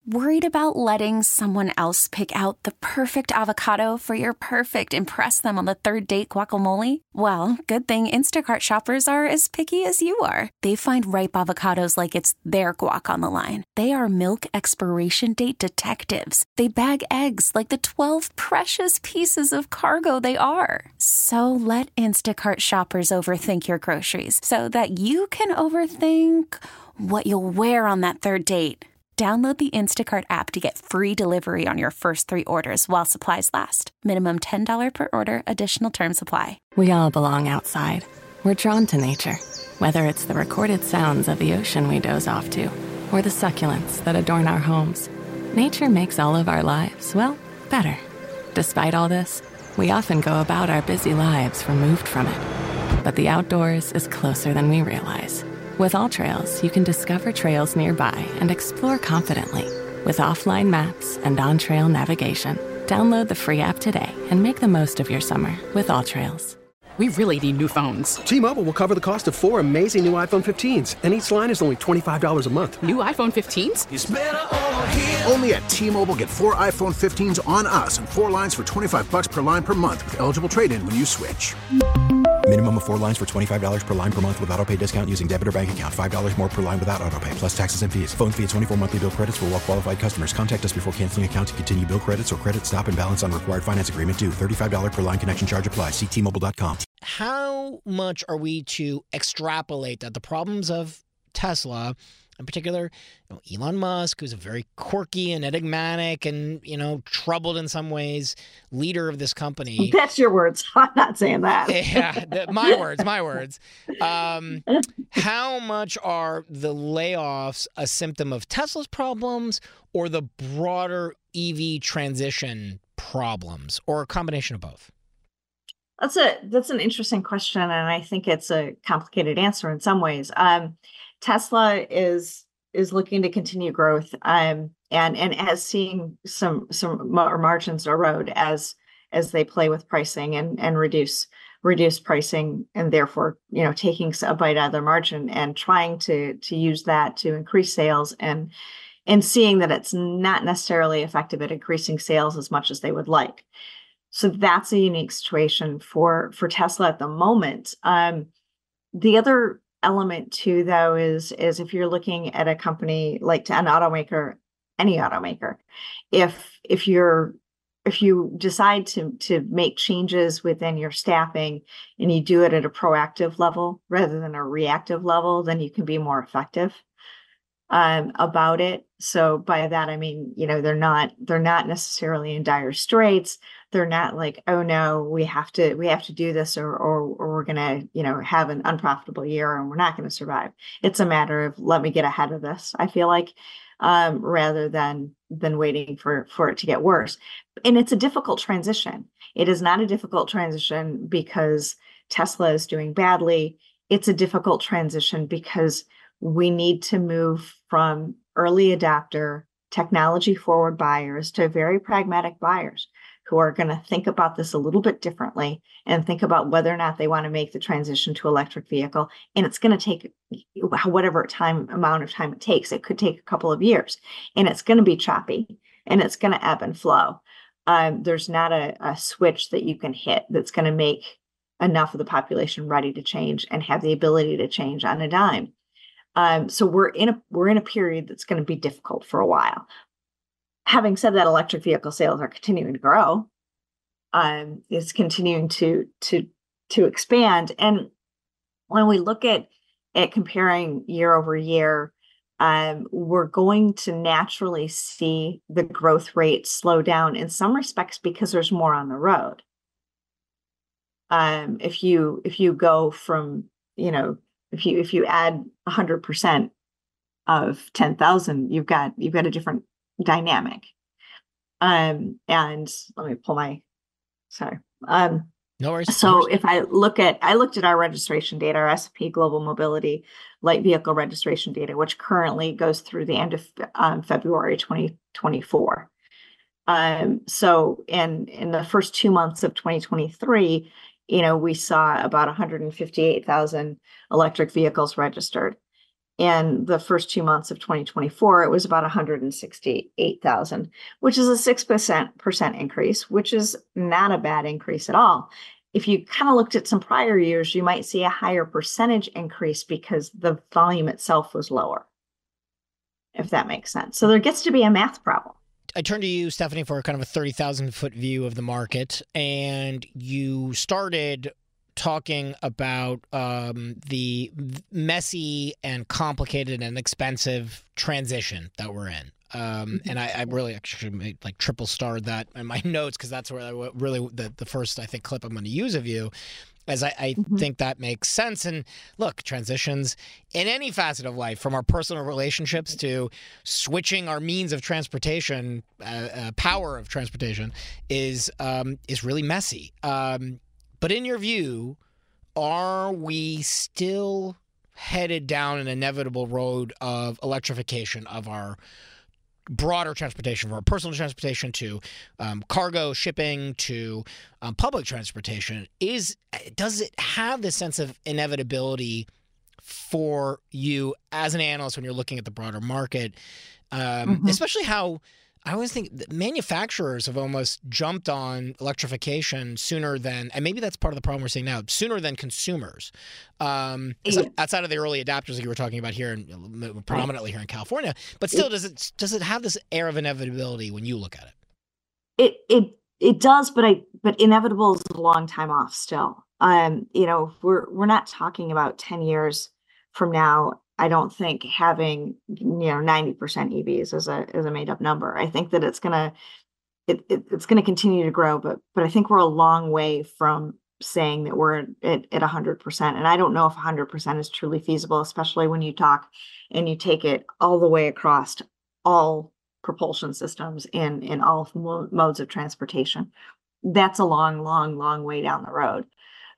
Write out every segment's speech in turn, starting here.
Worried about letting someone else pick out the perfect avocado for your perfect impress them on the third date guacamole? Well, good thing Instacart shoppers are as picky as you are. They find ripe avocados like it's their guac on the line. They are milk expiration date detectives. They bag eggs like the 12 precious pieces of cargo they are. So let Instacart shoppers overthink your groceries so that you can overthink what you'll wear on that third date. Download the Instacart app to get free delivery on your first 3 orders while supplies last. Minimum $10 per order. Additional terms apply. We all belong outside. We're drawn to nature, whether it's the recorded sounds of the ocean we doze off to, or the succulents that adorn our homes. Nature makes all of our lives, well, better. Despite all this, we often go about our busy lives removed from it. But the outdoors is closer than we realize. With AllTrails, you can discover trails nearby and explore confidently. With offline maps and on-trail navigation, download the free app today and make the most of your summer with AllTrails. We really need new phones. T-Mobile will cover the cost of 4 amazing new iPhone 15s, and each line is only $25 a month. New iPhone 15s? It's better over here. Only at T-Mobile, get 4 iPhone 15s on us and 4 lines for $25 per line per month with eligible trade-in when you switch. Minimum of 4 lines for $25 per line per month with autopay discount using debit or bank account. $5 more per line without autopay, plus taxes and fees. Phone fee at 24 monthly bill credits for well-qualified customers. Contact us before canceling account to continue bill credits or credit stop and balance on required finance agreement due. $35 per line connection charge applies. See T-Mobile.com. How much are we to extrapolate that the problems of Tesla, in particular, Elon Musk, who's a very quirky and enigmatic and, troubled in some ways, leader of this company. That's your words. I'm not saying that. Yeah, my words. How much are the layoffs a symptom of Tesla's problems or the broader EV transition problems, or a combination of both? That's an interesting question, and I think it's a complicated answer in some ways. Tesla is looking to continue growth, and as seeing some margins erode as they play with pricing and reduce pricing, and therefore taking a bite out of their margin and trying to use that to increase sales, and seeing that it's not necessarily effective at increasing sales as much as they would like. So that's a unique situation for Tesla at the moment. The other element too, though, is if you're looking at a company like an automaker, any automaker, if you decide to make changes within your staffing and you do it at a proactive level rather than a reactive level, then you can be more effective about it. So by that I mean, they're not necessarily in dire straits. They're not like, oh no, we have to do this, or we're gonna have an unprofitable year and we're not going to survive. It's a matter of, let me get ahead of this, I feel like, rather than waiting for it to get worse. And it's a difficult transition. It is not a difficult transition because Tesla is doing badly. It's a difficult transition because we need to move from early adopter, technology forward buyers to very pragmatic buyers who are going to think about this a little bit differently and think about whether or not they want to make the transition to electric vehicle. And it's going to take whatever amount of time it takes. It could take a couple of years, and it's going to be choppy, and it's going to ebb and flow. There's not a switch that you can hit that's going to make enough of the population ready to change and have the ability to change on a dime. So we're in a period that's going to be difficult for a while. Having said that, electric vehicle sales are continuing to grow. It's continuing to expand. And when we look at comparing year over year, we're going to naturally see the growth rate slow down in some respects because there's more on the road. If you go from, if you add 100% of 10,000, you've got a different dynamic. And let me pull sorry. No worries. So if I looked at our registration data, our S&P Global Mobility light vehicle registration data, which currently goes through the end of February 2024. So in the first 2 months of 2023, we saw about 158,000 electric vehicles registered. in the first 2 months of 2024, it was about 168,000, which is a 6% increase, which is not a bad increase at all. If you kind of looked at some prior years, you might see a higher percentage increase because the volume itself was lower, if that makes sense. So there gets to be a math problem. I turn to you, Stephanie, for kind of a 30,000-foot view of the market, and you started talking about the messy and complicated and expensive transition that we're in. And I really actually made, like, triple starred that in my notes, because that's where I really the first, I think, clip I'm going to use of you, as I think that makes sense. And look, transitions in any facet of life, from our personal relationships to switching our means of transportation, power of transportation, is really messy. But in your view, are we still headed down an inevitable road of electrification of our broader transportation, from our personal transportation to cargo shipping to public transportation? Does it have this sense of inevitability for you as an analyst when you're looking at the broader market? Especially how I always think that manufacturers have almost jumped on electrification sooner than, and maybe that's part of the problem we're seeing now, sooner than consumers. Outside of the early adapters that you were talking about here, and predominantly here in California, but still, does it have this air of inevitability when you look at it? It does, but inevitable is a long time off still. We're not talking about 10 years from now. I don't think having 90% EVs is a made up number. I think that it's gonna continue to grow, but I think we're a long way from saying that we're at 100%. And I don't know if 100% is truly feasible, especially when you talk and you take it all the way across all propulsion systems in all modes of transportation. That's a long, long, long way down the road.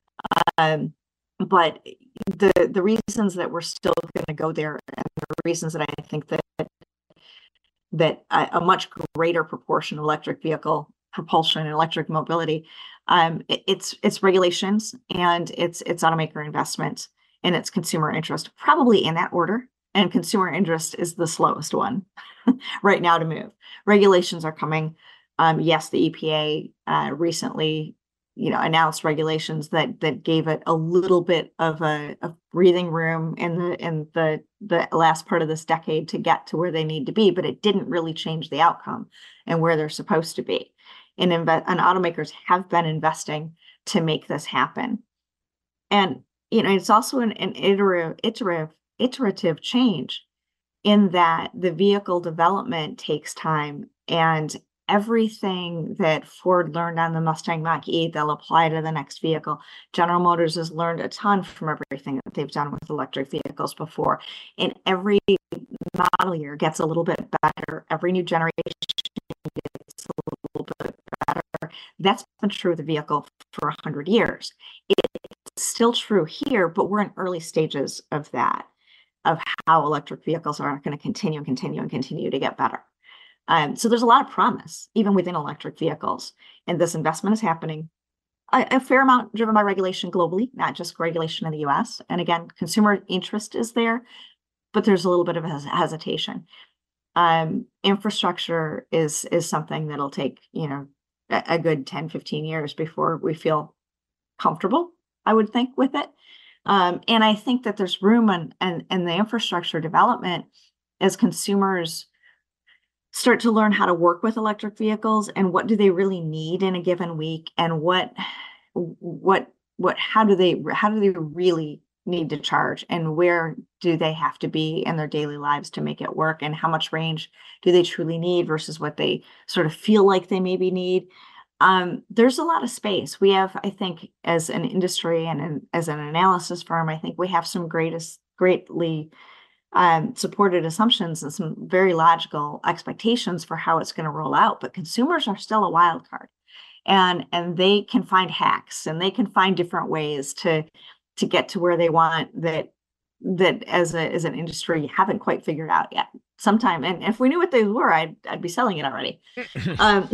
But the reasons that we're still going to go there, and the reasons that I think that a much greater proportion of electric vehicle propulsion and electric mobility, it's regulations, and it's automaker investment, and it's consumer interest, probably in that order. And consumer interest is the slowest one right now to move. Regulations are coming. Yes, the EPA recently announced regulations that gave it a little bit of a breathing room in the last part of this decade to get to where they need to be, but it didn't really change the outcome and where they're supposed to be. And automakers have been investing to make this happen. And it's also an iterative change, in that the vehicle development takes time, and everything that Ford learned on the Mustang Mach-E, they'll apply to the next vehicle. General Motors has learned a ton from everything that they've done with electric vehicles before. And every model year gets a little bit better. Every new generation gets a little bit better. That's been true of the vehicle for 100 years. It's still true here, but we're in early stages of that, of how electric vehicles are going to continue to get better. So there's a lot of promise, even within electric vehicles. And this investment is happening, a fair amount driven by regulation globally, not just regulation in the US. And again, consumer interest is there, but there's a little bit of hesitation. Infrastructure is something that'll take, a good 10, 15 years before we feel comfortable, I would think, with it. And I think that there's room and the infrastructure development as consumers start to learn how to work with electric vehicles, and what do they really need in a given week, and how do they really need to charge, and where do they have to be in their daily lives to make it work, and how much range do they truly need versus what they sort of feel like they maybe need. There's a lot of space. We have, I think, as an industry and as an analysis firm, I think we have some greatly supported assumptions and some very logical expectations for how it's going to roll out. But consumers are still a wild card, and they can find hacks, and they can find different ways to get to where they want that as an industry haven't quite figured out yet. Sometime, and if we knew what they were, I'd be selling it already. But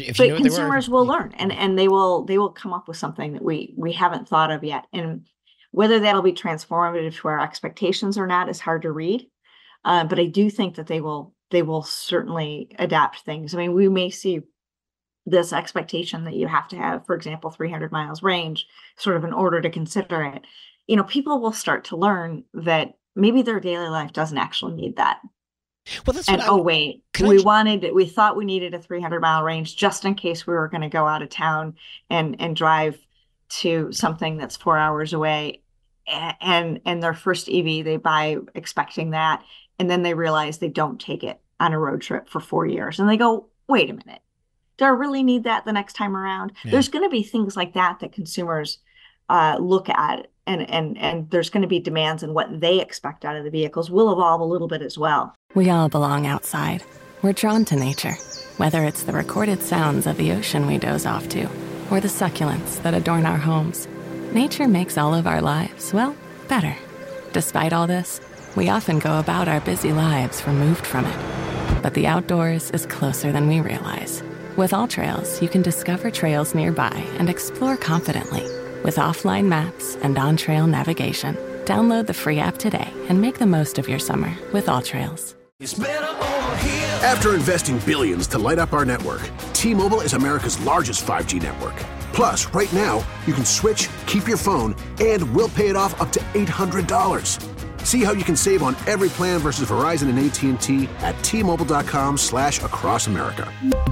consumers will learn, and they will come up with something that we haven't thought of yet. And Whether that'll be transformative to our expectations or not is hard to read. But I do think that they will certainly adapt things. I mean, we may see this expectation that you have to have, for example, 300 miles range, sort of in order to consider it. People will start to learn that maybe their daily life doesn't actually need that. Well, that's and we thought we needed a 300-mile range just in case we were going to go out of town and drive to something that's 4 hours away. And their first EV they buy expecting that, and then they realize they don't take it on a road trip for 4 years, and they go, wait a minute, do I really need that the next time around? Yeah. There's going to be things like that consumers look at, and there's going to be demands, and what they expect out of the vehicles will evolve a little bit as well. We all belong outside. We're drawn to nature, whether it's the recorded sounds of the ocean we doze off to, or the succulents that adorn our homes. Nature makes all of our lives, well, better. Despite all this, we often go about our busy lives removed from it. But the outdoors is closer than we realize. With AllTrails, you can discover trails nearby and explore confidently. With offline maps and on-trail navigation, download the free app today and make the most of your summer with AllTrails. After investing billions to light up our network, T-Mobile is America's largest 5G network. Plus, right now, you can switch, keep your phone, and we'll pay it off up to $800. See how you can save on every plan versus Verizon and AT&T at T-Mobile.com/across America.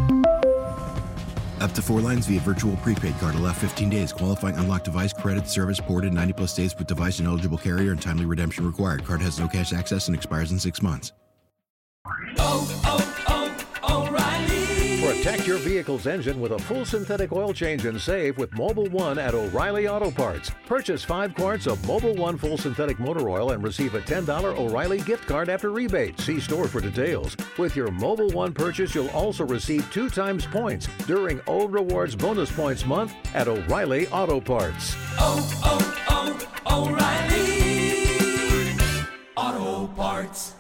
Up to 4 lines via virtual prepaid card. Allow 15 days. Qualifying unlocked device credit service ported 90-plus days with device and eligible carrier and timely redemption required. Card has no cash access and expires in 6 months. O'Reilly. Protect your vehicle's engine with a full synthetic oil change and save with Mobil 1 at O'Reilly Auto Parts. Purchase 5 quarts of Mobil 1 full synthetic motor oil and receive a $10 O'Reilly gift card after rebate. See store for details. With your Mobil 1 purchase, you'll also receive 2 times points during O Rewards Bonus Points Month at O'Reilly Auto Parts. O'Reilly Auto Parts.